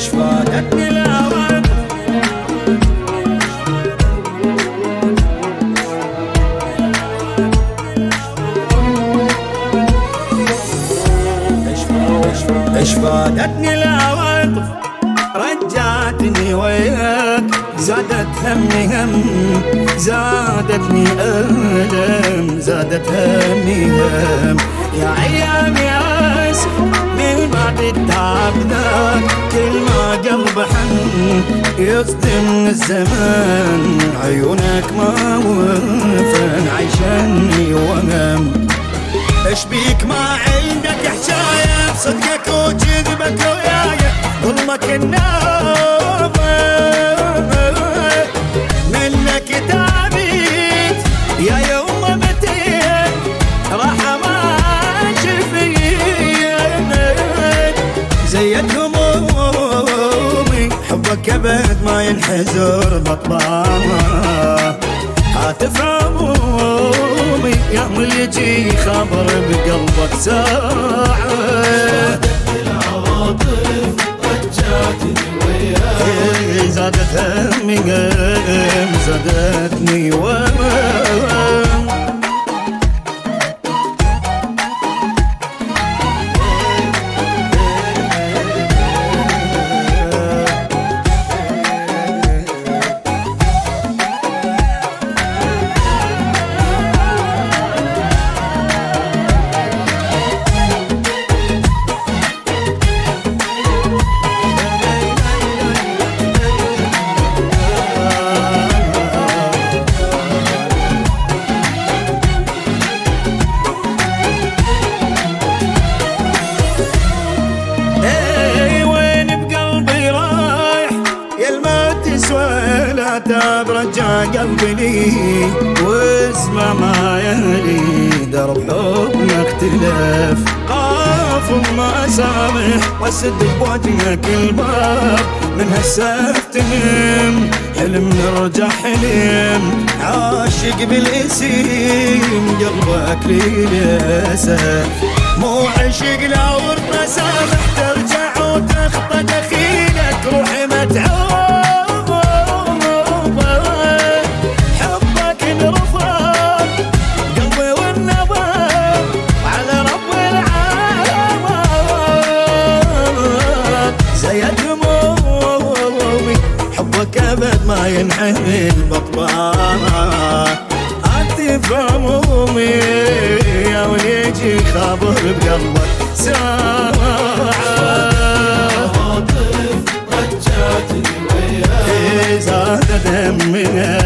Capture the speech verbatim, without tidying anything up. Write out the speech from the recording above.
فادتني العواطف ايش فادتني العواطف رجعتني وياك زادت همي هم زادتني ألم زادت همي هم يا عيام يا اسف من بعد التعب ذاك كل ما قلب حن يصدم الزمان عيونك ما وفن عيشني وهم ايش بيك ما عندك حجايه بصدقك وكذبك وياي ظلمك النار منك تعبيت يا يوم متين راح ما شفيت زيت همومي حبك ابد ما ينحزر بطلانه هاتف همومي يا من يجي خبر بقلبك ساعة العواطف رجعتني وياك زادت همي زادتني وهم تاب رجع قلبي لي واسمع ما يهلي درب حبنا اختلاف قاف ما سامح واسد بوجهك الباب من هسه افتهم حلم نرجع حلم عاشق بالاسم قلبك للاسف مو عشق لا ورد مسامح ترجع وتخطى دخيلك روحي متعوب ابد ما ينحمل بطبانه عاطف همومي يا وليجي خابر بقلبك ساعه عواطف رجعتني وياك زادت همي